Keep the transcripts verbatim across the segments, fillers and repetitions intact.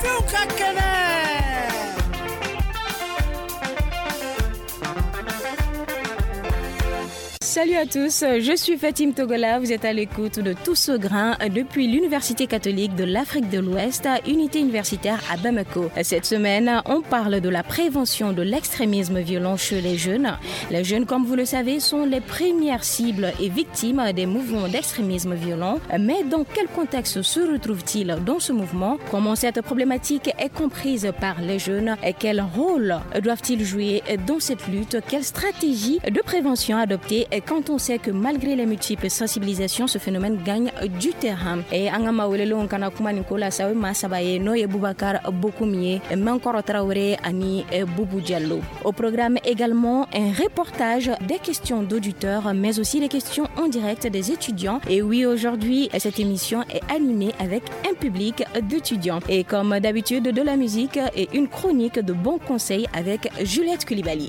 Salut à tous, je suis Fatim Togola, vous êtes à l'écoute de Tout ce grain depuis l'Université catholique de l'Afrique de l'Ouest, unité universitaire à Bamako. Cette semaine, on parle de la prévention de l'extrémisme violent chez les jeunes. Les jeunes, comme vous le savez, sont les premières cibles et victimes des mouvements d'extrémisme violent. Mais dans quel contexte se retrouvent-ils dans ce mouvement? Comment cette problématique est comprise par les jeunes? Et quel rôle doivent-ils jouer dans cette lutte? Quelle stratégie de prévention adopter quand on sait que malgré les multiples sensibilisations, ce phénomène gagne du terrain? Et Angama Welelo Nkana Kuma Nicolas Sawe Masabaye Noye Boubacar Bokoumie Mankoro Traoré Ani Boubou Diallo. Au programme également un reportage des questions d'auditeurs, mais aussi les questions en direct des étudiants. Et oui, aujourd'hui, cette émission est animée avec un public d'étudiants. Et comme d'habitude, de la musique et une chronique de bons conseils avec Juliette Koulibaly.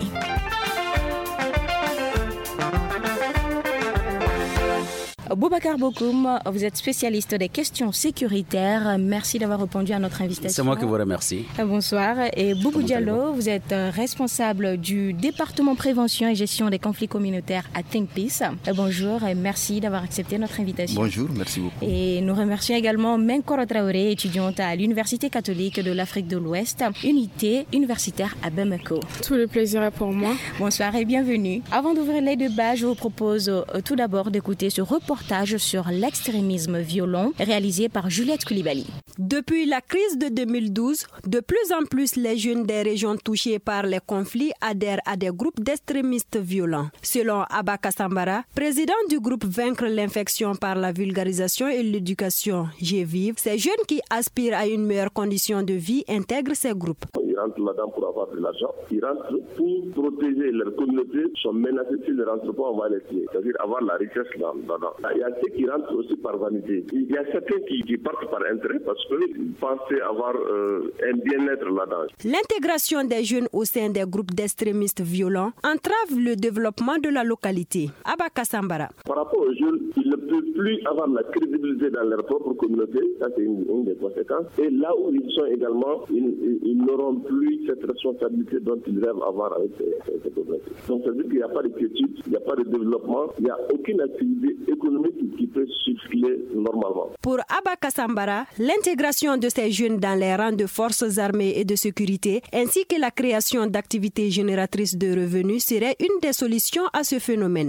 Boubacar Bokoum, vous êtes spécialiste des questions sécuritaires. Merci d'avoir répondu à notre invitation. C'est moi qui vous remercie. Bonsoir. Et Boubou Diallo, vous êtes responsable du département prévention et gestion des conflits communautaires à Think Peace. Bonjour et merci d'avoir accepté notre invitation. Bonjour, merci beaucoup. Et nous remercions également Mankoro Traoré, étudiante à l'Université catholique de l'Afrique de l'Ouest, unité universitaire à Bamako. Tout le plaisir est pour moi. Bonsoir et bienvenue. Avant d'ouvrir les débats, je vous propose tout d'abord d'écouter ce reportage sur l'extrémisme violent réalisé par Juliette Koulibaly. Depuis la crise de deux mille douze, de plus en plus les jeunes des régions touchées par les conflits adhèrent à des groupes d'extrémistes violents. Selon Abba Kassambara, président du groupe Vaincre l'infection par la vulgarisation et l'éducation G-Vive, ces jeunes qui aspirent à une meilleure condition de vie intègrent ces groupes. Ils rentrent là-dedans pour avoir de l'argent. Ils rentrent pour protéger leur communauté. Ils sont menacés s'ils ne rentrent pas, on va les tuer. C'est-à-dire avoir la richesse là-dedans. Il y a ceux qui rentrent aussi par vanité. Il y a certains qui, qui partent par intérêt parce qu'ils pensaient avoir euh, un bien-être là-dedans. L'intégration des jeunes au sein des groupes d'extrémistes violents entrave le développement de la localité. Abba Kassambara. Par rapport aux jeunes, ils ne peuvent plus avoir la crédibilité dans leur propre communauté. Ça, c'est une, une des conséquences. Et là où ils sont également, ils, ils n'auront plus cette responsabilité dont ils rêvent avoir avec ces, ces communautés. Donc, ça veut dire qu'il n'y a pas d'études, il n'y a pas de développement, il n'y a aucune activité économique qui peut circuler normalement. Pour Abba Kassambara, l'intégration de ces jeunes dans les rangs de forces armées et de sécurité, ainsi que la création d'activités génératrices de revenus serait une des solutions à ce phénomène.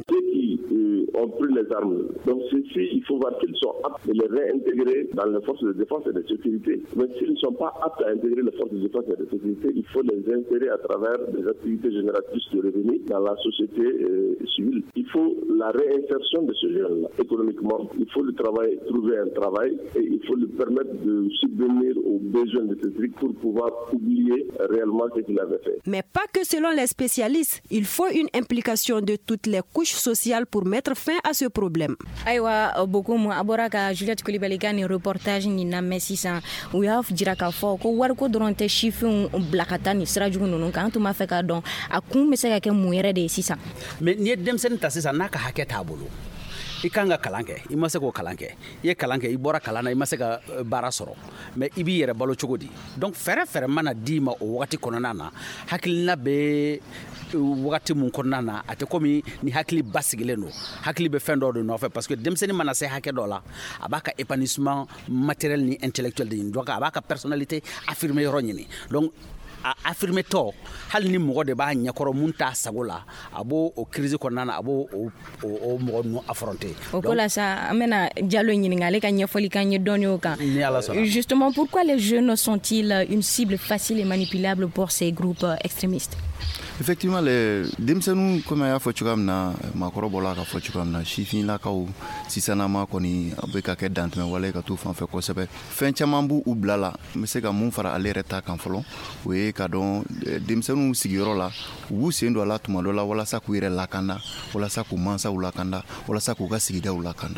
Ont pris les armes. Donc ceci, il faut voir qu'ils sont aptes de les réintégrer dans les forces de défense et de sécurité. Mais s'ils ne sont pas aptes à intégrer les forces de défense et de sécurité, il faut les insérer à travers des activités génératrices de revenus dans la société euh, civile. Il faut la réinsertion de ce jeune-là économiquement. Il faut le travail, trouver un travail et il faut lui permettre de subvenir aux besoins de ce truc pour pouvoir oublier réellement ce qu'il avait fait. Mais pas que selon les spécialistes. Il faut une implication de toutes les couches sociales pour mettre fin à ce problème. Aywa bokum aboraka Juliette Koulibaly kan reportage ni na messisa u ya fujira ka fo ko war ko dronte chifin blakata ni sirajugu nunu kan to ma fe ka don akun me se ka ke muyere de sisa mais ni dem sen ta sisa naka haketa bulu ikanga kalanke i ma se ko kalanke ye kalanke i bora kalana i ma se ka bara soro mais i bi yere balo chogodi donc fere fere mana di ma o wakati konona na hakilina be wakati mun kɔnɔna na a tɛ komi ni hakili basigilen don hakili bɛ fɛn dɔ de nɔfɛ parce que denmisɛnnin mana se hakɛ dɔ la a b'a ka épanouissement matériel ni intellectuel de ɲini donc a b'a ka personnalité affirmée yɔrɔ ɲini donc a affirmé tɔ hali ni mɔgɔ de b'a ɲɛkɔrɔ mun t'a sago la a b'o o crise kɔnɔna na a b'o o o mɔgɔ ninnu affronter o ko la sa an bɛna Diallo ɲininka ale ka ɲɛfɔli kan ye dɔɔni o kan ni Ala sɔnna justement pourquoi les jeunes sont-ils une cible facile et manipulable pour ces groupes extrémistes? Effectivement, les denmisɛnninw comme a y'a fɔ cogoya min na maakɔrɔ bɔla ka fɔ cogoya min na sifinlakaw sisanama kɔni a bɛ ka kɛ dantɛmɛ wale ka t'u fan fɛ kosɛbɛ fɛn caman b'u bila la n bɛ se ka mun fara ale yɛrɛ ta kan fɔlɔ o ye ka dɔn denmisɛnninw sigiyɔrɔ la u b'u sen don a la tuma dɔ la walasa k'u yɛrɛ lakanda walasa k'u mansaw lakanda walasa k'u ka sigidaw lakanda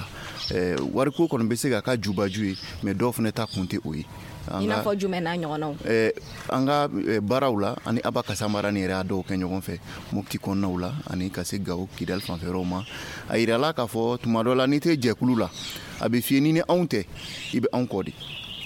wariko kɔni bɛ se ka ka jubaju ye mais dɔw fana ta kun tɛ o ye i n'a fɔ jumɛn n'a ɲɔgɔnnaw an ka baaraw la ani Abba Kassambara ni yɛrɛ y'a dɔw kɛ ɲɔgɔn fɛ Mopti kɔnɔnaw la ani ka se Gao Kidal fanfɛyɔrɔw ma a yirala k'a fɔ tuma dɔ la n'i tɛ jɛkulu la a bɛ fiyɛ ni ni anw tɛ i bɛ anw kɔ de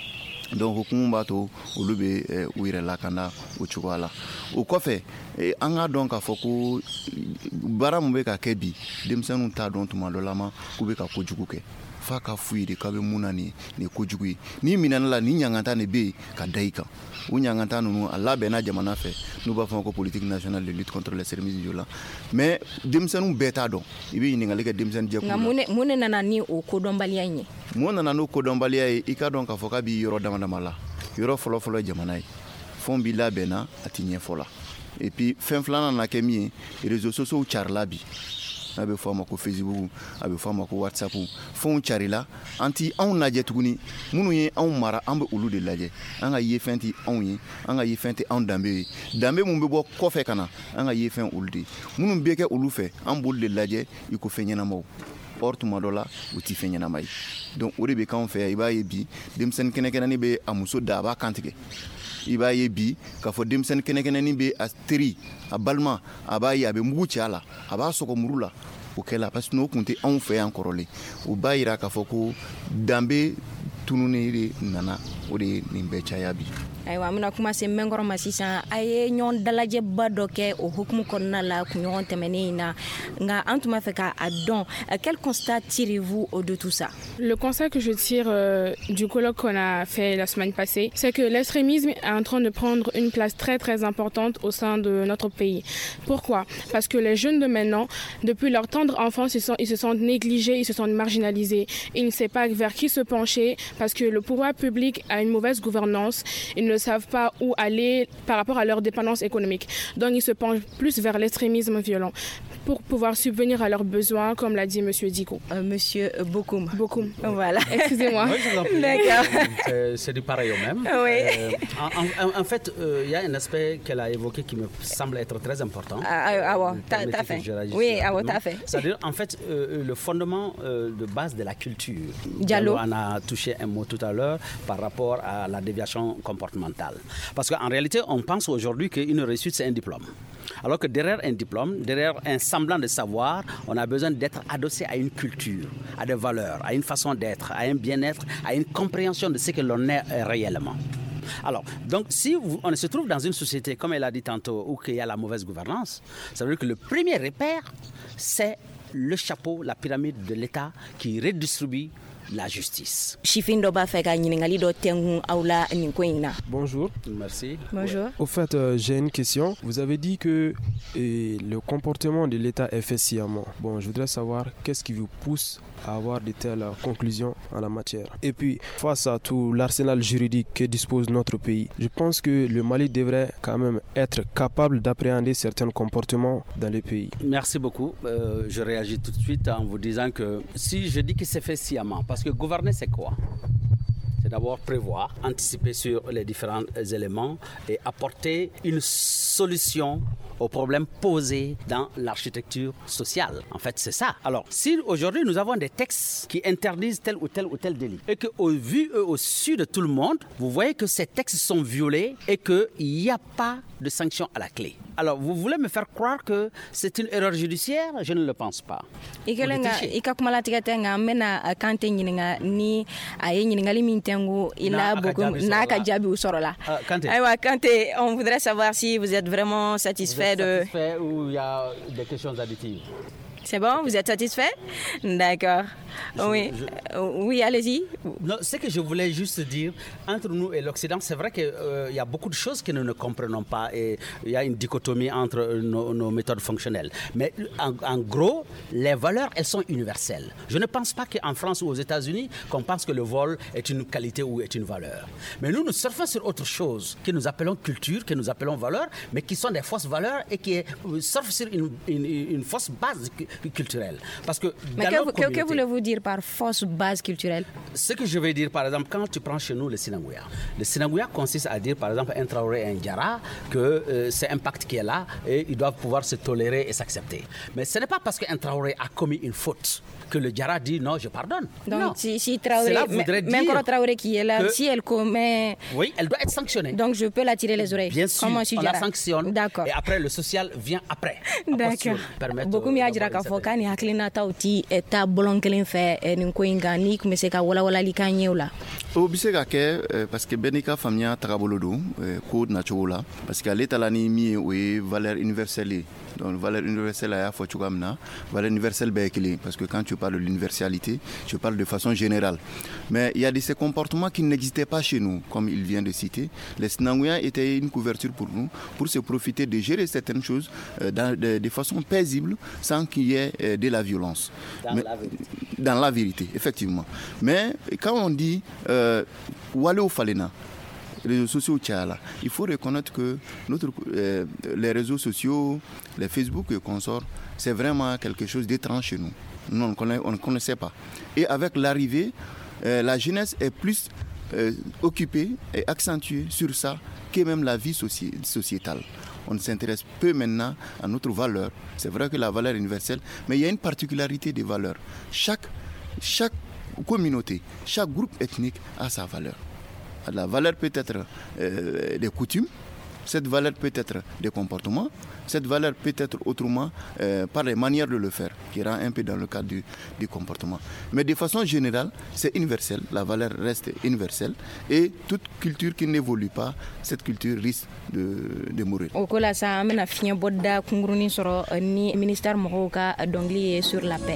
donc hukumu b'a to olu bɛ u yɛrɛ lakana o cogoya la o kɔfɛ an k'a dɔn k'a fɔ ko baara min bɛ ka kɛ bi denmisɛnninw t'a dɔn tuma dɔ la ma k'u bɛ ka kojugu kɛ f'a ka f'u ye de k'a bɛ mun na nin nin kojugu ye n'i minɛna la ni ɲangata de bɛ yen ka da i kan o ɲangata ninnu a labɛnna jamana fɛ n'u b'a fɔ ma ko politique nationale de lutte contre l'extrémisme violent mais denmisɛnninw bɛɛ t'a dɔn i bɛ ɲininkali kɛ denmisɛnnin jɛkulu la. nka mun de nana ni o kodɔnbaliya in ye. mun nana n'o kodɔnbaliya ye i ka dɔn k'a fɔ k'a b'i yɔrɔ dama dama la yɔrɔ fɔlɔfɔlɔ ye jamana ye fɛnw b'i labɛnna a ti ɲɛfɔ la et puis fɛn filanan na kɛ min ye réseaux sociaux carila bi a bɛ fɔ a ma ko Facebook a bɛ fɔ a ma ko WhatsApp fɛnw carila an ti anw lajɛ tuguni minnu ye anw mara an bɛ olu de lajɛ an ka yefɛn ti anw ye an ka yefɛn ti anw danbe ye danbe mun bɛ bɔ kɔfɛ ka na an ka yefɛn olu de minnu bɛ kɛ olu fɛ an b'olu de lajɛ i ko fɛn ɲɛnamaw or tuma dɔ la u ti fɛn ɲɛnama ye donc o de bɛ k'anw fɛ yan i b'a ye bi denmisɛnnin kɛnɛkɛnɛni bɛ a muso da a b'a kantigɛ i b'a ye bi k'a fɔ denmisɛnnin kɛnɛkɛnɛni bɛ a teri a balima a b'a ye a bɛ mugu ci a la a b'a sɔgɔ muru la o kɛla parce que n'o tun tɛ anw fɛ yan kɔrɔlen o b'a yira k'a fɔ ko danbe tununi de nana o de ye nin bɛɛ caya bi. ayiwa an bɛna kuma se mɛnkɔrɔ ma sisan a ye ɲɔgɔn dalajɛba dɔ kɛ o hukumu kɔnɔna la kunɲɔgɔn tɛmɛnen in na nka an tun b'a fɛ k'a dɔn quel constat tirez-vous de tout ça? Le constat que je tire euh, du colloque qu'on a fait la semaine passée, c'est que l'extrémisme est en train de prendre une place très très importante au sein de notre pays. Pourquoi? Parce que les jeunes de maintenant, depuis leur tendre enfance, ils, sont, ils se sentent négligés, ils se sentent marginalisés. Ils ne savent pas vers qui se pencher parce que le pouvoir public a une mauvaise gouvernance. Ils ne savent pas où aller par rapport à leur dépendance économique. Donc ils se penchent plus vers l'extrémisme violent pour pouvoir subvenir à leurs besoins, comme l'a dit M. Diko. Euh, Monsieur Bokoum. Bokoum. Voilà. Excusez-moi. Oui, d'accord. C'est, c'est du pareil au même. Oui. Euh, en, en, en fait, il euh, y a un aspect qu'elle a évoqué qui me semble être très important. Ah, ah, ah, t'as, t'as fait. Oui, ah, t'as fait. C'est-à-dire, en fait, euh, le fondement euh, de base de la culture. Diallo. On a touché un mot tout à l'heure par rapport à la déviation comportementale. Parce qu'en réalité, on pense aujourd'hui qu'une réussite, c'est un diplôme. Alors que derrière un diplôme, derrière un semblant de savoir, on a besoin d'être adossé à une culture, à des valeurs, à une façon d'être, à un bien-être, à une compréhension de ce que l'on est réellement. Alors, donc, si vous, on se trouve dans une société, comme elle a dit tantôt, où il y a la mauvaise gouvernance, ça veut dire que le premier repère, c'est le chapeau, la pyramide de l'État qui redistribue la justice. Bonjour. Merci. Bonjour. Au fait, euh, j'ai une question. Vous avez dit que et, le comportement de l'État est fait sciemment. Bon, je voudrais savoir qu'est-ce qui vous pousse à avoir de telles conclusions en la matière. Et puis, face à tout l'arsenal juridique que dispose notre pays, je pense que le Mali devrait quand même être capable d'appréhender certains comportements dans le pays. Merci beaucoup. Euh, je réagis tout de suite en vous disant que si je dis que c'est fait sciemment, parce que gouverner, c'est quoi? C'est d'abord prévoir, anticiper sur les différents éléments et apporter une solution aux problèmes posés dans l'architecture sociale. En fait, c'est ça. Alors, si aujourd'hui nous avons des textes qui interdisent tel ou tel ou tel délit et qu'au vu et au su de tout le monde, vous voyez que ces textes sont violés et qu'il n'y a pas de sanction à la clé. Alors, vous voulez me faire croire que c'est une erreur judiciaire? Je ne le pense pas. Kanté, on voudrait savoir si vous êtes vraiment satisfait vous êtes de... satisfait ou il y a des questions additives? C'est bon, vous êtes satisfait? D'accord. Je, oui, je... oui, allez-y. Non, ce que je voulais juste dire, entre nous et l'Occident, c'est vrai qu'il euh, y a beaucoup de choses que nous ne comprenons pas et il y a une dichotomie entre nos, nos méthodes fonctionnelles. Mais en, en gros, les valeurs, elles sont universelles. Je ne pense pas qu'en France ou aux États-Unis, qu'on pense que le vol est une qualité ou est une valeur. Mais nous, nous surfons sur autre chose que nous appelons culture, que nous appelons valeur, mais qui sont des fausses valeurs et qui surfent sur une, une, une fausse base culturelle. Parce que mais que, que, que voulez-vous dire par fausse base culturelle? Ce que je vais dire, par exemple, quand tu prends chez nous le Sinangouya, le Sinangouya consiste à dire, par exemple, un Traoré et un Diarra, que euh, c'est un pacte qui est là et ils doivent pouvoir se tolérer et s'accepter. Mais ce n'est pas parce qu'un Traoré a commis une faute que le Diarra dit non, je pardonne. Donc, non. si, si Traoré, même quand Traoré qui est là, si elle commet... Oui, elle doit être sanctionnée. Donc, je peux la tirer les oreilles. Bien sûr, Comment on la sanctionne. D'accord. Et après, le social vient après. D'accord. Beaucoup mieux à dire k'a fɔ k'a ni hakilinataw ti taa bɔlɔn kelen fɛ nin ko in kan n'i tun bɛ se ka walawalali k'an ye o la. O bɛ se ka kɛ parce que bɛɛ n'i ka faamuya tagabolo don ko nacogo la parce que ale ta la ni min ye o ye valeur universelle ye. Donc valeur universelle a y'a fɔ cogoya min na valeur universelle bɛɛ ye kelen parce que quand tu parles de l'universalité tu parles de façon générale mais il y a de ces comportements qui n'existaient pas chez nous comme il vient de citer. Les Sinanguya étaient une couverture pour nous pour se profiter de gérer certaines choses euh, dans, de, de façon paisible sans qu'il y ait euh, de la violence. Dans mais, la vérité. Dans la vérité, effectivement. Mais quand on dit euh, Wale ou Falena, réseaux sociaux tchala, il faut reconnaître que notre, euh, les réseaux sociaux, les Facebook et consorts, c'est vraiment quelque chose d'étrange chez nous. Nous, on ne connaît, on ne connaissait pas. Et avec l'arrivée, euh, la jeunesse est plus euh, occupée et accentuée sur ça que même la vie soci- sociétale. On s'intéresse peu maintenant à notre valeur. C'est vrai que la valeur est universelle, mais il y a une particularité des valeurs. Chaque, chaque communauté, chaque groupe ethnique a sa valeur. La valeur peut être euh, des coutumes, cette valeur peut être des comportements, cette valeur peut être autrement euh, par les manières de le faire, qui rend un peu dans le cadre du, du comportement. Mais de façon générale, c'est universel, la valeur reste universelle et toute culture qui n'évolue pas, cette culture risque de, de mourir. O ko la sa an bɛna fiɲɛ bɔda kungurunin sɔrɔ ni ministère mɔgɔw ka dɔnkili ye sur la paix.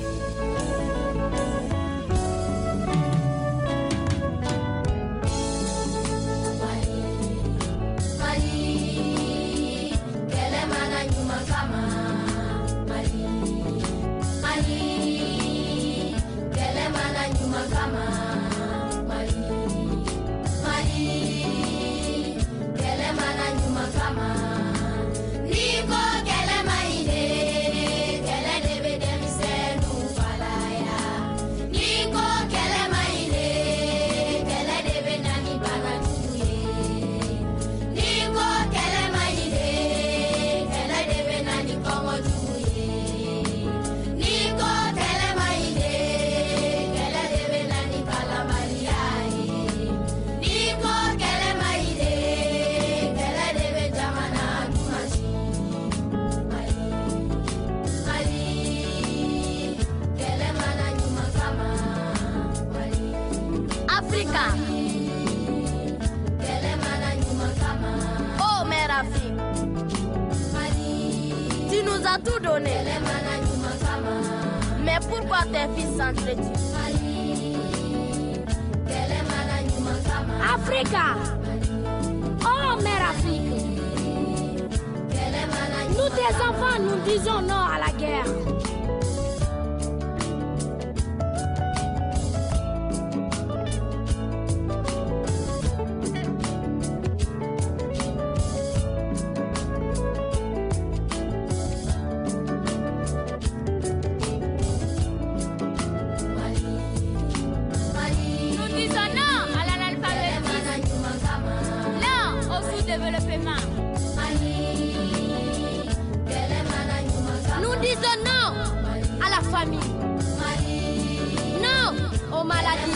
Oh mère Afrique, tu nous as tout donné. Mais pourquoi tes fils s'entretuent? Africa, oh mère Afrique, nous tes enfants nous disons non à la guerre. Nous disons non à la famille, non aux maladies.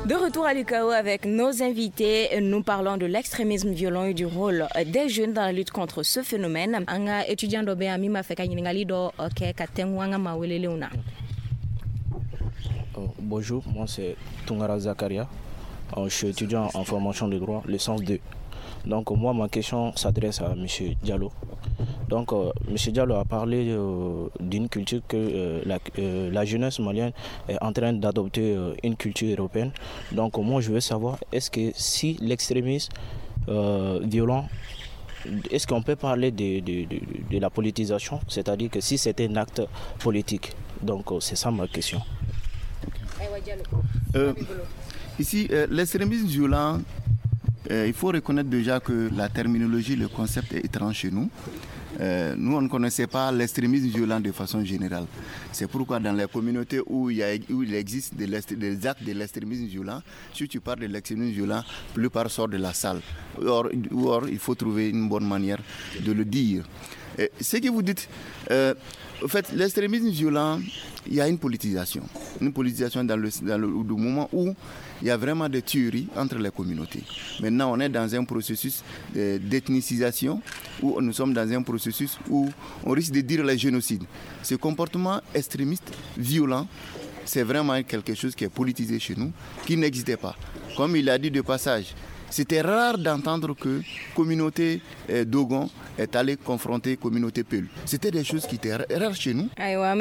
De retour à l'U K O avec nos invités, nous parlons de l'extrémisme violent et du rôle des jeunes dans la lutte contre ce phénomène. Anga étudiant do be ami ma feka nyingali do ke katengwanga mawelele una. Bonjour, moi c'est Tungara Zakaria. Je suis étudiant en formation de droit, licence deux. Donc moi ma question s'adresse à M. Diallo. Donc euh, M. Diallo a parlé euh, d'une culture que euh, la, euh, la jeunesse malienne est en train d'adopter euh, une culture européenne. Donc moi je veux savoir, est-ce que si l'extrémisme euh, violent, est-ce qu'on peut parler de, de, de, de la politisation, c'est-à-dire que si c'était un acte politique. Donc euh, c'est ça ma question. Euh, ici, euh, l'extrémisme violent, euh, il faut reconnaître déjà que la terminologie, le concept est étrange chez nous. Euh, nous, on ne connaissait pas l'extrémisme violent de façon générale. C'est pourquoi dans les communautés où il, y a, où il existe des, des actes de l'extrémisme violent, si tu parles de l'extrémisme violent, la plupart sortent de la salle. Or, or, il faut trouver une bonne manière de le dire. Et ce que vous dites, euh, en fait, l'extrémisme violent, il y a une politisation. Une politisation dans le, dans le, le moment où il y a vraiment des tueries entre les communautés. Maintenant, on est dans un processus d'ethnicisation, où nous sommes dans un processus où on risque de dire le génocide. Ce comportement extrémiste, violent, c'est vraiment quelque chose qui est politisé chez nous, qui n'existait pas. Comme il a dit de passage, c'était rare d'entendre que la communauté eh, Dogon est allée confronter la communauté Peul. C'était des choses qui étaient rares chez nous.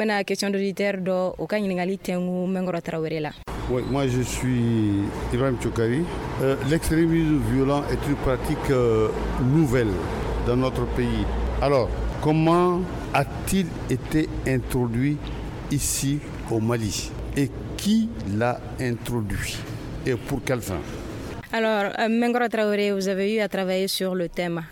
Oui, moi je suis Ibrahim Tchokari. Euh, l'extrémisme violent est une pratique euh, nouvelle dans notre pays. Alors, comment a-t-il été introduit ici au Mali? Et qui l'a introduit? Et pour quelle fin? Alors, Mengora Traoré, vous avez eu à travailler sur le thème.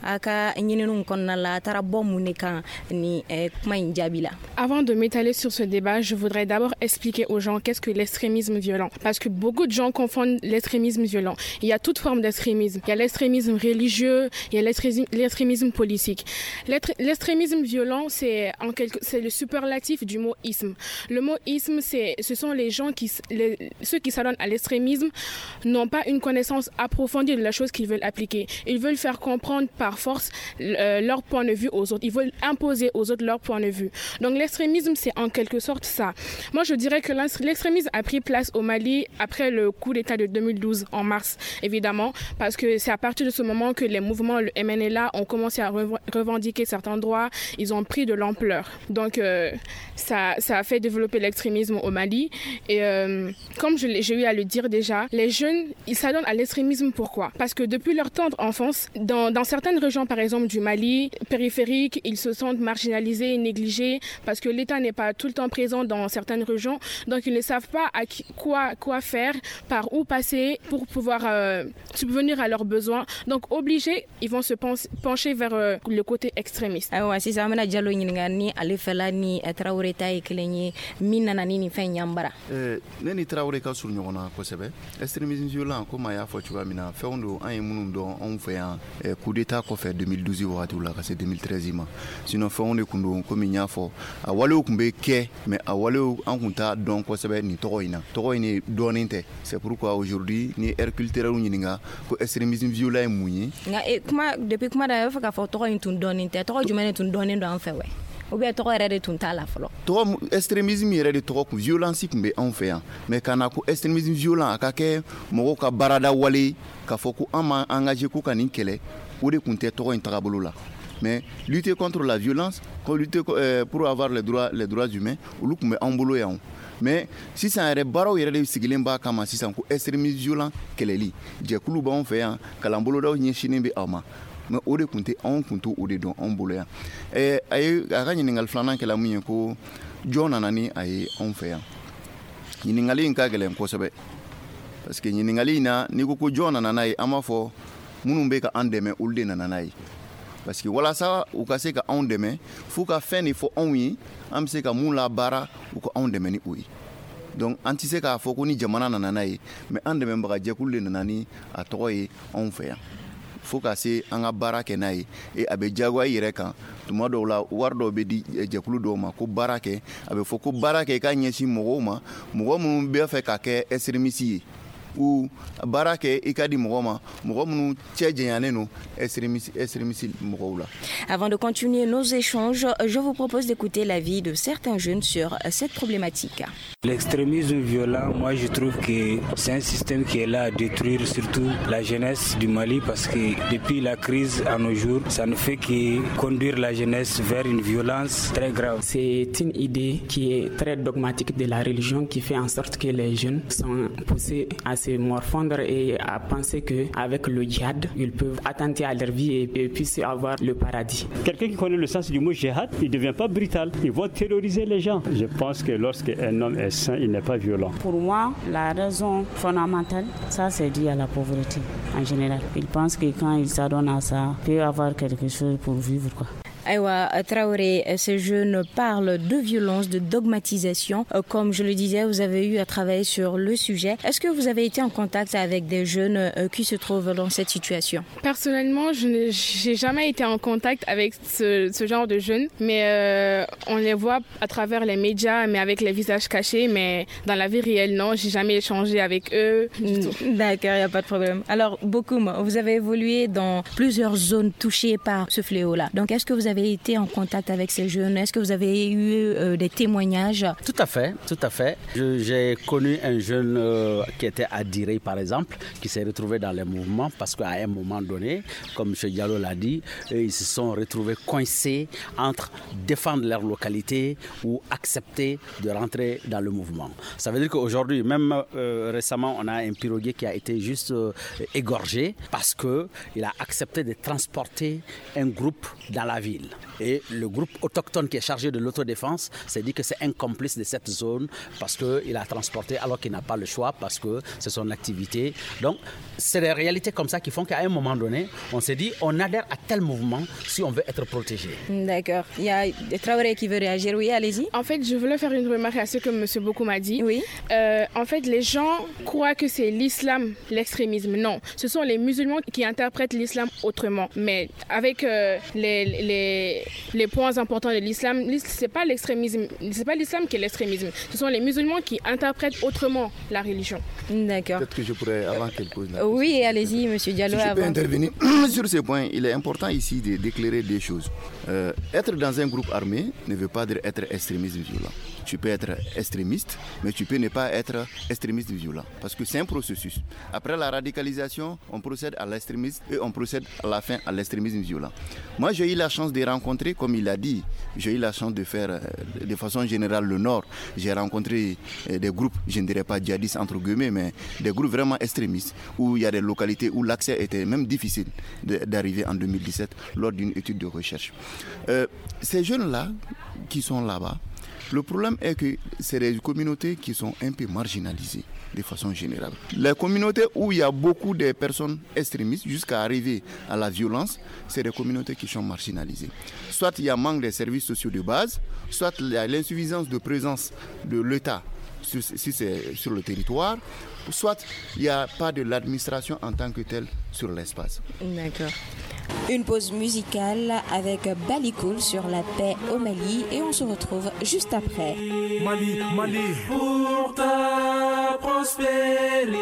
Avant de m'étaler sur ce débat, je voudrais d'abord expliquer aux gens qu'est-ce que l'extrémisme violent. Parce que beaucoup de gens confondent l'extrémisme violent. Il y a toute forme d'extrémisme. Il y a l'extrémisme religieux, il y a l'extrémisme politique. L'extrémisme violent, c'est, en quelque, c'est le superlatif du mot isme. Le mot isme, c'est, ce sont les gens qui, les, ceux qui s'adonnent à l'extrémisme, n'ont pas une connaissance approfondie de la chose qu'ils veulent appliquer. Ils veulent faire comprendre par force euh, leur point de vue aux autres. Ils veulent imposer aux autres leur point de vue. Donc l'extrémisme, c'est en quelque sorte ça. Moi, je dirais que l'extrémisme a pris place au Mali après le coup d'État de deux mille douze, en mars, évidemment, parce que c'est à partir de ce moment que les mouvements, le M N L A, ont commencé à revendiquer certains droits. Ils ont pris de l'ampleur. Donc, euh, ça, ça a fait développer l'extrémisme au Mali. Et euh, comme je j'ai eu à le dire déjà, les jeunes, ils s'adonnent à l'extrémisme. Pourquoi? Parce que depuis leur tendre enfance, dans, dans certaines régions, par exemple du Mali, périphériques, ils se sentent marginalisés et négligés parce que l'État n'est pas tout le temps présent dans certaines régions. Donc, ils ne savent pas à qui, quoi, quoi faire, par où passer pour pouvoir euh, subvenir à leurs besoins. Donc, obligés, ils vont se pencher vers euh, le côté extrémiste. Extrémisme violent, comme il y a fait, tu vois, mina, fait on do, un émoun do, on fait un coup d'état qu'on fait deux mille douze ou là, c'est deux mille treize ima. Sinon, fait on est kundo, comme il y a fait, à Wale ou kumbe ke, mais à Wale ou en compta donc quoi ça veut ni toroina, toroina doninte. C'est pourquoi aujourd'hui ni air culturel ou ninga, que extrémisme violent est mouillé. Et comment depuis comment d'ailleurs fait qu'à faire toroina tout doninte, toroina du mène tout donne dans fait ouais. Ou bien toro yɛrɛ de tun t'a la fɔlɔ. Tɔgɔ extrémisme yɛrɛ de tɔgɔ kun violence kun bɛ anw fɛ yan mais kana ko extrémisme violent a ka kɛ mɔgɔw ka baarada wale k'a fɔ ko an ma engagé ko ka nin kɛlɛ o de kun tɛ tɔgɔ in tagabolo la mais lutter contre la violence lutter euh, pour avoir les droits les droits humains olu kun bɛ anw bolo yan mais sisan yɛrɛ baaraw yɛrɛ de sigilen b'a kama sisan ko extrémisme violent kɛlɛli jɛkulu b'anw fɛ yan kalan bolodaw ɲɛsinnen bɛ aw ma. Mais au de compter on compte au de don on boloya et ay aga ɲiningal filanan kɛla mun ye ko jɔn nana ni a ye anw fɛ yan ɲiningali in ka gɛlɛn kosɛbɛ parce que ɲiningali in na n'i ko ko jɔn nana n'a ye an b'a fɔ minnu bɛ ka an dɛmɛ olu de nana n'a ye parce que walasa u ka se ka anw dɛmɛ f'u ka fɛn de fɔ anw ye an bɛ se ka mun labaara u ka anw dɛmɛ ni o ye donc an tɛ se k'a fɔ ko ni jamana nana n'a ye mais an dɛmɛbaga jɛkulu de nana ni a tɔgɔ ye anw fɛ yan. Faut ka se an ka baara kɛ n'a ye et a bɛ diyagoya i yɛrɛ kan tuma dɔw la wari dɔw bɛ di jɛkulu dɔw ma ko baara kɛ a bɛ fɔ ko baara kɛ i ka ɲɛsin mɔgɔw ma mɔgɔ minnu bɛ fɛ ka kɛ extrémiste ye ou baara kɛ i ka di mɔgɔ ma mɔgɔ minnu cɛ jɛnyanen no extrémiste mɔgɔw la. Avant de continuer nos échanges, je vous propose d'écouter l'avis de certains jeunes sur cette problématique. L'extrémisme violent, moi je trouve que c'est un système qui est là à détruire surtout la jeunesse du Mali parce que depuis la crise à nos jours, ça ne fait que conduire la jeunesse vers une violence très grave. C'est une idée qui est très dogmatique de la religion qui fait en sorte que les jeunes sont poussés à se morfondre et à penser qu'avec le djihad, ils peuvent attenter à leur vie et, et puissent avoir le paradis. Quelqu'un qui connaît le sens du mot djihad, il ne devient pas brutal. Il va terroriser les gens. Je pense que lorsqu'un homme est sain, il n'est pas violent. Pour moi, la raison fondamentale, ça c'est dû à la pauvreté en général. Il pense que quand il s'adonne à ça, il peut avoir quelque chose pour vivre, quoi. Aïwa Traoré, ces jeunes parlent de violence, de dogmatisation. Comme je le disais, vous avez eu à travailler sur le sujet. Est-ce que vous avez été en contact avec des jeunes qui se trouvent dans cette situation? Personnellement, je n'ai j'ai jamais été en contact avec ce, ce genre de jeunes, mais euh, on les voit à travers les médias, mais avec les visages cachés. Mais dans la vie réelle, non, j'ai jamais échangé avec eux. D'accord, il n'y a pas de problème. Alors, Bokoum, vous avez évolué dans plusieurs zones touchées par ce fléau-là. Donc, est-ce que vous avez été en contact avec ces jeunes? Est-ce que vous avez eu euh, des témoignages? Tout à fait, tout à fait. Je, j'ai connu un jeune euh, qui était à Diré, par exemple, qui s'est retrouvé dans les mouvements parce qu'à un moment donné, comme M. Diallo l'a dit, ils se sont retrouvés coincés entre défendre leur localité ou accepter de rentrer dans le mouvement. Ça veut dire qu'aujourd'hui, même euh, récemment, on a un piroguier qui a été juste euh, égorgé parce qu'il a accepté de transporter un groupe dans la ville. Et le groupe autochtone qui est chargé de l'autodéfense s'est dit que c'est un complice de cette zone parce qu'il a transporté alors qu'il n'a pas le choix parce que c'est son activité. Donc, c'est des réalités comme ça qui font qu'à un moment donné, on s'est dit on adhère à tel mouvement si on veut être protégé. D'accord. Il y a Traoré qui veut réagir. Oui, allez-y. En fait, je voulais faire une remarque à ce que M. Bokoum m'a dit. Oui. Euh, en fait, les gens croient que c'est l'islam, l'extrémisme. Non, ce sont les musulmans qui interprètent l'islam autrement. Mais avec euh, les, les, les points importants de l'islam, c'est pas l'extrémisme, c'est pas l'islam qui est l'extrémisme. Ce sont les musulmans qui interprètent autrement la religion. D'accord. Peut-être que je pourrais, avant qu'elle pose la question. Oui, allez-y, M. Diallo. Si je avant. peux intervenir sur ce point, il est important ici de, d'éclairer des choses. Euh, être dans un groupe armé ne veut pas dire être extrémiste violent. Tu peux être extrémiste, mais tu peux ne pas être extrémiste violent. Parce que c'est un processus. Après la radicalisation, on procède à l'extrémisme et on procède à la fin à l'extrémisme violent. Moi, j'ai eu la chance de rencontrer, comme il a dit, j'ai eu la chance de faire de façon générale le Nord. J'ai rencontré des groupes, je ne dirais pas djihadistes entre guillemets, mais des groupes vraiment extrémistes, où il y a des localités où l'accès était même difficile d'arriver en deux mille dix-sept lors d'une étude de recherche. Euh, ces jeunes-là qui sont là-bas, le problème est que c'est des communautés qui sont un peu marginalisées de façon générale. Les communautés où il y a beaucoup de personnes extrémistes jusqu'à arriver à la violence, c'est des communautés qui sont marginalisées. Soit il y a manque de services sociaux de base, soit il y a l'insuffisance de présence de l'État si c'est sur le territoire, soit il n'y a pas de l'administration en tant que telle sur l'espace. D'accord. Une pause musicale avec Balikoul sur la paix au Mali et on se retrouve juste après. Mali, Mali, pour ta prospérité,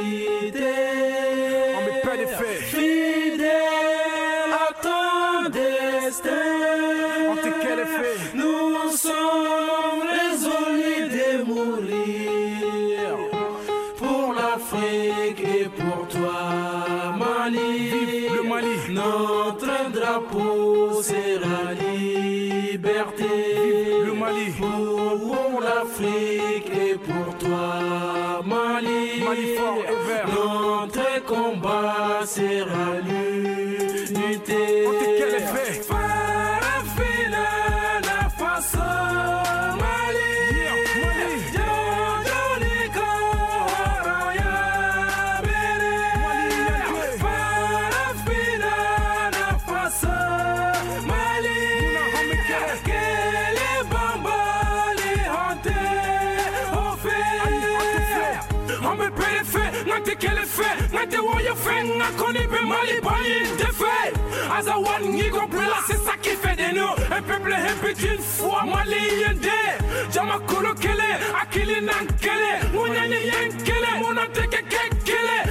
on met pas de fait. Fidèle à ton destin, on te quel effet. Nous sommes résolus de mourir pour l'Afrique et pour toi, Mali. Vive le Mali. Notre drapeau sera liberté. Vive le Mali. Pour, pour l'Afrique et pour toi, Mali. Mali fort et vert. Notre combat sera l'unité. On te quel effet. Farafina la façon. Quel effet, n'a te voyons faire, n'a connu pas Mali, pas une défaite. Azawan, n'y compris là, c'est ça qui fait de nous un peuple répété une fois, Malien de Jamakolo Kele, Akili Nankele, Mounani Yankele, Mounate Kekele.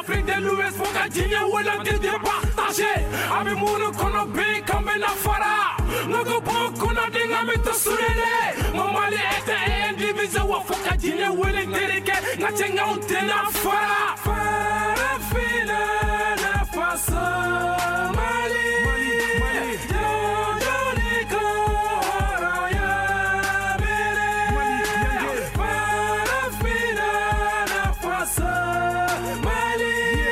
l'Afrique de l'Ouest, faut qu'à Dîner ou la départager. Avec mon kono be comme na fara. Nous bon qu'on a des gamins de soulélé. Mon mali était indivisé ou faut qu'à Dîner ou les délégués. N'a tient à un tena fara. Fara fina na façon mali. Mali, Mali. Koro ya bere. Fara fina na façon mali.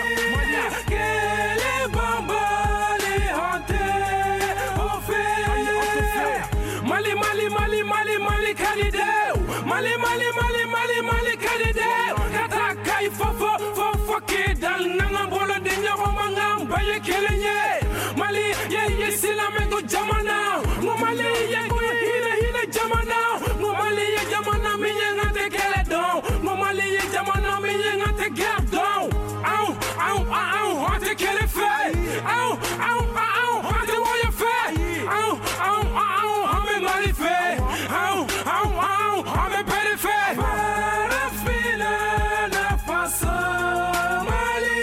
Kele bambali hante ofe. Mali, Mali, Mali, Mali, Mali, Kalideu. Mali, Mali, Mali, Mali, Mali, Kalideu. Kata kai fofo, fofo ke dal nanga bolo de nyoro manga baye kelenye. Mali, ye ye sila mengo jamana. Mo Mali ye ko hile hile jamana. Mo Mali ye jamana mi ye ngate kele don. Mo Mali ye jamana mi ye ngate gap don. Au, au, au, hante kele fe. Au, au, au, hante woye fe. Au, au, au, hame Mali fe. Au, au, au, hame pere fe. Farafina na façon Mali.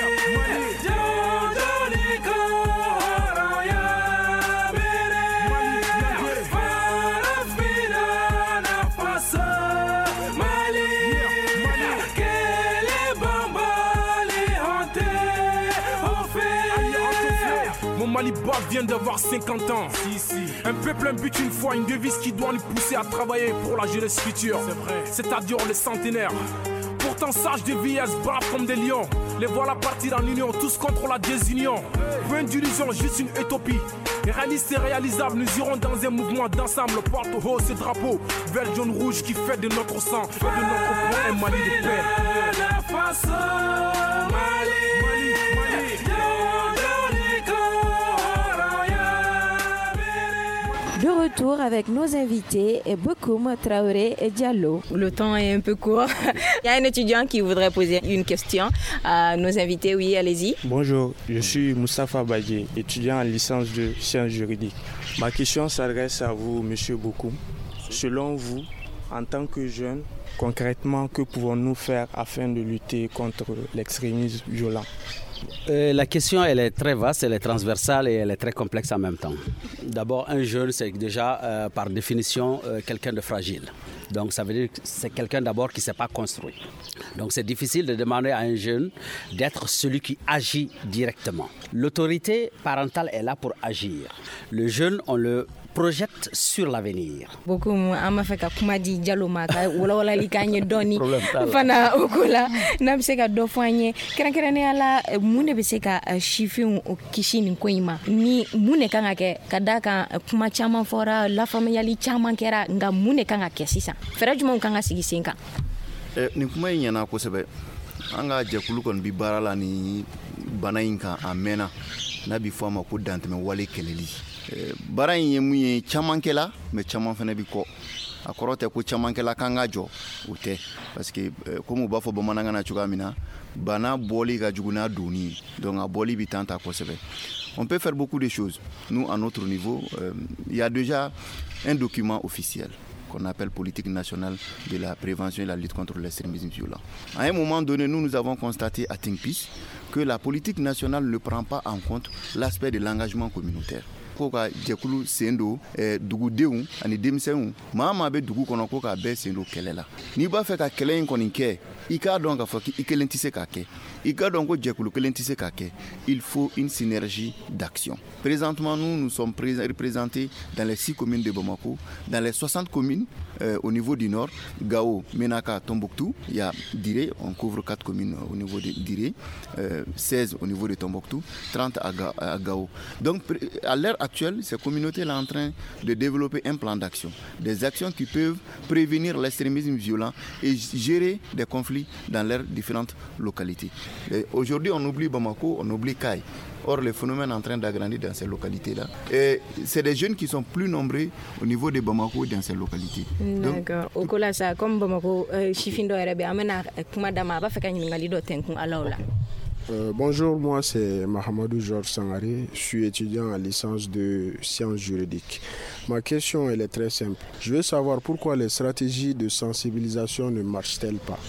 Jodoni koro ya bere. Farafina na façon Mali. Kele bambali hante ofe. Mon Maliba vient d'avoir cinquante ans. Si, si. Un peuple, un but, une foi, une devise qui doit nous pousser à travailler pour la jeunesse future. C'est vrai. C'est-à-dire les centenaires. Pourtant sages de vieillesse, braves comme des lions. Les voilà partir en union, tous contre la désunion. Point d'illusion, juste une utopie. Réaliste et réalisable, nous irons dans un mouvement d'ensemble. Porte haut ce drapeau, vert, jaune, rouge qui fait de notre sang, fait de notre point un Mali de paix. La façon Mali, Mali, Mali. De retour avec nos invités, Bokoum Traoré et Diallo. Le temps est un peu court. Il y a un étudiant qui voudrait poser une question à nos invités. Oui, allez-y. Bonjour, je suis Moustapha Badji, étudiant en licence de sciences juridiques. Ma question s'adresse à vous, Monsieur Bokoum. Selon vous, en tant que jeune, concrètement, que pouvons-nous faire afin de lutter contre l'extrémisme violent ? Euh, la question, elle est très vaste, elle est transversale et elle est très complexe en même temps. D'abord, un jeune, c'est déjà, euh, par définition, euh, quelqu'un de fragile. Donc, ça veut dire que c'est quelqu'un d'abord qui ne s'est pas construit. Donc, c'est difficile de demander à un jeune d'être celui qui agit directement. L'autorité parentale est là pour agir. Le jeune, on le projette sur l'avenir. Beaucoup ama feka kuma di Diallo maka wala wala likanye doni fana okola na biseka do fanye kera kera ne ala mune biseka shifin kishini koima ni mune kanga ke kadaka kuma chama fora la famille chama kera nga mune kanga ke sisa fera juma kanga sigi senka eh ni kuma nyana ko sebe anga jekulu kon bi barala ni banainka amena na bi fama ko danteme wale keleli bara in ye mun ye caman kɛla mais caman fana bi kɔ a kɔrɔ tɛ ko caman kɛla kan ka jɔ o tɛ parce que comme u b'a fɔ bamanankan na cogoya min na bana bɔli ka jugu n'a donni ye donc a bɔli bi tan ta kosɛbɛ. On peut faire beaucoup de choses. Nous, à notre niveau, euh, il y a déjà un document officiel qu'on appelle politique nationale de la prévention et la lutte contre l'extrémisme violent. À un moment donné, nous, nous avons constaté à Think Peace que la politique nationale ne prend pas en compte l'aspect de l'engagement communautaire. Ko ka jekulu sendo eh, dugu denw ani denmisɛnw maa maa bɛ dugu kɔnɔ ko k'a bɛɛ sendo kɛlɛ la n'i b'a fɛ ka kɛlɛ in kɔni kɛ i k'a dɔn k'a fɔ k'i kelen tɛ se k'a kɛ i k'a dɔn ko jɛkulu kelen tɛ se k'a kɛ il faut une synergie d'action. Présentement nous nous sommes représentés dans les six communes de Bamako, dans les soixante communes euh, au niveau du nord, Gao, Menaka, Tombouctou, il y a Diré, on couvre quatre communes au niveau de Diré, euh, seize au niveau de Tombouctou, trente à, Ga- à Gao. Donc à l'heure actuelle, ces communautés sont en train de développer un plan d'action, des actions qui peuvent prévenir l'extrémisme violent et gérer des conflits dans leurs différentes localités. Et aujourd'hui, on oublie Bamako, on oublie Kai. Or, le phénomène est en train d'agrandir dans ces localités-là. Et c'est des jeunes qui sont plus nombreux au niveau de Bamako et dans ces localités. D'accord. Au cas ça, comme Bamako, Chifindo Arabe, amena kumadama ba feka nyingali do tenkun alaola. Euh, bonjour, moi c'est Mahamadou Georges Sangaré, je suis étudiant en licence de sciences juridiques. Ma question elle est très simple. Je veux savoir pourquoi les stratégies de sensibilisation ne marchent-elles pas.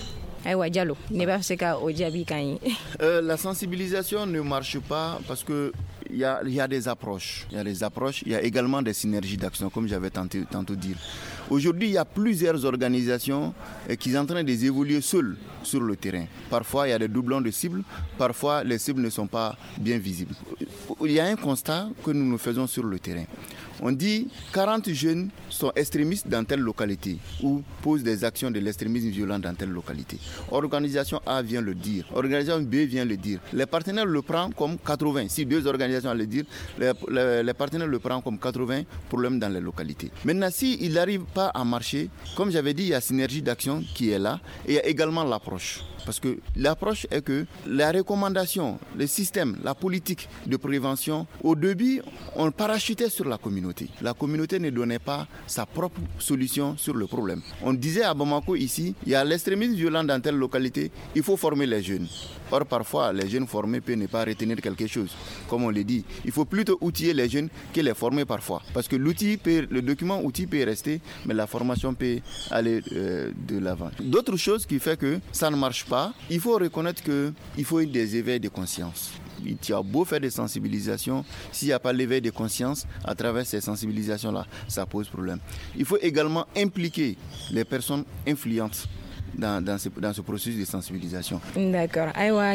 Euh, la sensibilisation ne marche pas parce que il y a, il y a des approches. Il y a des approches, il y a également des synergies d'action, comme j'avais tenté, tantôt dire. Aujourd'hui, il y a plusieurs organisations eh, qui sont en train d'évoluer seules sur le terrain. Parfois, il y a des doublons de cibles, parfois les cibles ne sont pas bien visibles. Il y a un constat que nous nous faisons sur le terrain. On dit quarante jeunes sont extrémistes dans telle localité ou posent des actions de l'extrémisme violent dans telle localité. Organisation A vient le dire, organisation B vient le dire. Les partenaires le prennent comme quatre-vingts. Si deux organisations le dire, les, les, les partenaires le prennent comme quatre-vingts problèmes dans les localités. Maintenant, s'il n'arrive pas à marcher, comme j'avais dit, il y a synergie d'action qui est là et il y a également l'approche. Parce que l'approche est que la recommandation, le système, la politique de prévention, au début, on parachutait sur la communauté. La communauté ne donnait pas sa propre solution sur le problème. On disait à Bamako ici, il y a l'extrémisme violent dans telle localité, il faut former les jeunes. Or, parfois, les jeunes formés peuvent ne pas retenir quelque chose. Comme on le dit, il faut plutôt outiller les jeunes que les former parfois. Parce que l'outil peut, le document outil peut rester, mais la formation peut aller euh, de l'avant. D'autres choses qui font que ça ne marche pas, il faut reconnaître qu'il faut des éveils de conscience. Tu as beau faire des sensibilisations, s'il n'y a pas l'éveil de conscience à travers ces sensibilisations-là, ça pose problème. Il faut également impliquer les personnes influentes dans, dans, ce, dans ce processus de sensibilisation. D'accord.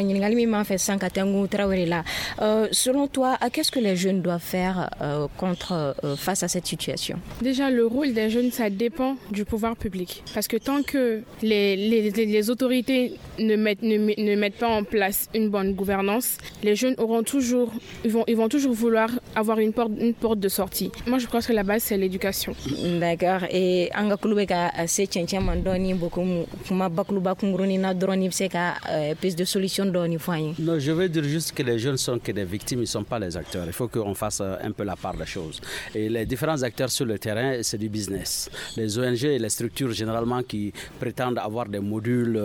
Euh, selon toi, qu'est-ce que les jeunes doivent faire euh, contre, euh, face à cette situation? Déjà, le rôle des jeunes, ça dépend du pouvoir public. Parce que tant que les, les, les autorités ne mettent, ne, ne mettent pas en place une bonne gouvernance, les jeunes auront toujours, ils vont, ils vont toujours vouloir avoir une porte, une porte de sortie. Moi, je pense que la base, c'est l'éducation. D'accord. Et Anga Kulubeka, c'est Tchétchien Mandoni, beaucoup. Non, je veux dire juste que les jeunes sont que des victimes, ils ne sont pas les acteurs. Il faut qu'on fasse un peu la part des choses. Et les différents acteurs sur le terrain, c'est du business. Les O N G et les structures généralement qui prétendent avoir des modules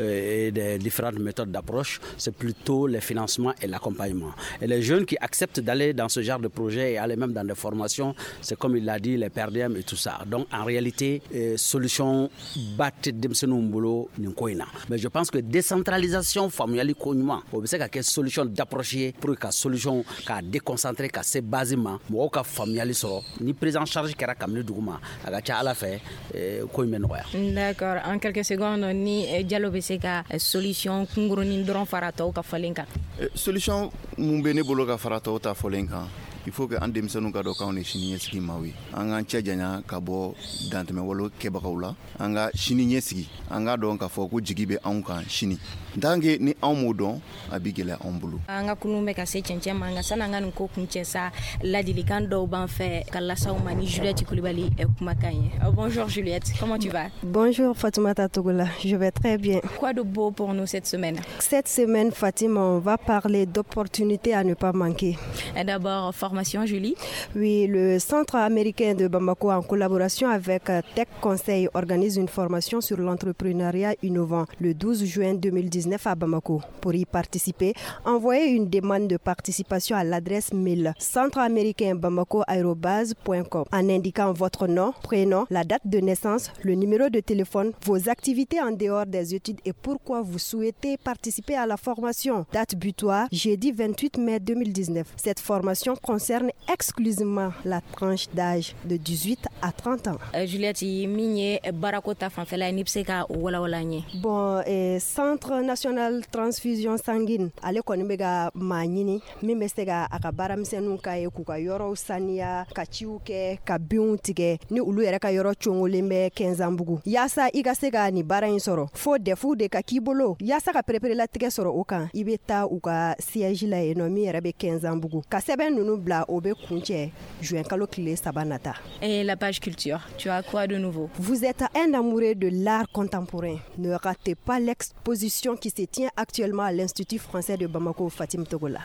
et des différentes méthodes d'approche, c'est plutôt les financements et l'accompagnement. Et les jeunes qui acceptent d'aller dans ce genre de projet et aller même dans des formations, c'est comme il l'a dit, les P R D M et tout ça. Donc en réalité, eh, solution batte d'Emsenoumbolo. Mais je pense que décentralisation familiale kognuma o be se ka kɛ solution d'approche pour que solution ka déconcentrer ka se basement mo ka familiale sɔrɔ ni prise en charge kɛra kamne duguma aga ca ala fɛ ko ime nɔgɔya. D'accord, en quelques secondes ni Diallo be se ka solution kunguruni dɔrɔn fara tɔw ka falen kan. Solution mun be ne bolo ka fara tɔw ta falen kan. Il faut que an denmisɛnninw ka dɔn k'anw ni sini ɲɛsigi maaw ye an k'an cɛ janya ka bɔ dantɛmɛwale kɛbagaw la an ka sini ɲɛsigi an k'a dɔn k'a fɔ ko jigi bɛ anw kan sini tant que ni anw m'o dɔn a bi gɛlɛya anw bolo. An ka kunun bɛ ka se cɛncɛn ma nka sani an ka nin ko kun cɛ sa ladilikan dɔw b'an fɛ ka lasaw ma ni Juliette Coulibaly est kumakan ye. Bonjour Juliette, comment tu vas? Bonjour Fatoumata Togola, je vais très bien. Quoi de beau pour nous cette semaine? Cette semaine, Fatima, on va parler d'opportunités à ne pas manquer. Et d'abord, formation, Julie? Oui, le Centre américain de Bamako, en collaboration avec Tech Conseil, organise une formation sur l'entrepreneuriat innovant le douze juin deux mille dix-neuf à Bamako. Pour y participer, envoyez une demande de participation à l'adresse mail centre américain bamako aérobase point com en indiquant votre nom, prénom, la date de naissance, le numéro de téléphone, vos activités en dehors des études et pourquoi vous souhaitez participer à la formation. Date butoir, jeudi vingt-huit mai deux mille dix-neuf. Cette formation concerne exclusivement la tranche d'âge de dix-huit à trente ans. Euh, Juliette, Migné, Barakota Fanfela, Nipseka, Wala Walanye. Bon, et Centre national transfusion sanguine, ale koni bega manyini, mime sega akabara msenu ka eku ka yoro sania, ka chiuke, ka biuntike, ni ulu yere ka yoro chongolembe kenzambugu. Yasa iga sega ni bara insoro. Fo defu de ka kibolo. Yasa ka prepare la tike soro okan. Ibeta uka siège la enomi yere be kenzambugu. Ka seben nunu bla obe kunche, juin kalo kile sabanata. Et la page culture, tu as quoi de nouveau? Vous êtes un amoureux de l'art contemporain. Ne ratez pas l'exposition qui se tient actuellement à l'Institut français de Bamako, Fatim Togola.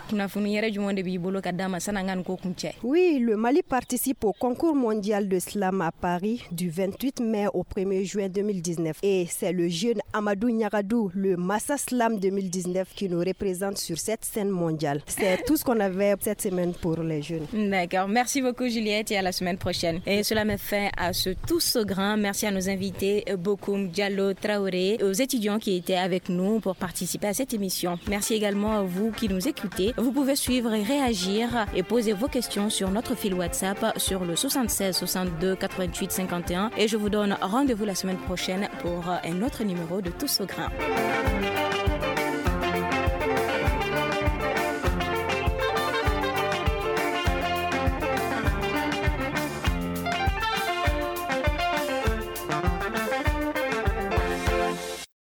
Oui, le Mali participe au concours mondial de slam à Paris du vingt-huit mai au premier juin deux mille dix-neuf. Et c'est le jeune Amadou Niagadou, le Massa Slam deux mille dix-neuf qui nous représente sur cette scène mondiale. C'est tout ce qu'on avait cette semaine pour les jeunes. D'accord, merci beaucoup Juliette et à la semaine prochaine. Et cela met fin à ce Tous au Grain. Merci à nos invités Bokoum Diallo Traoré, aux étudiants qui étaient avec nous pour participer à cette émission. Merci également à vous qui nous écoutez. Vous pouvez suivre et réagir et poser vos questions sur notre fil WhatsApp sur le soixante-seize soixante-deux quatre-vingt-huit cinquante et un et je vous donne rendez-vous la semaine prochaine pour un autre numéro de Tous au Grain.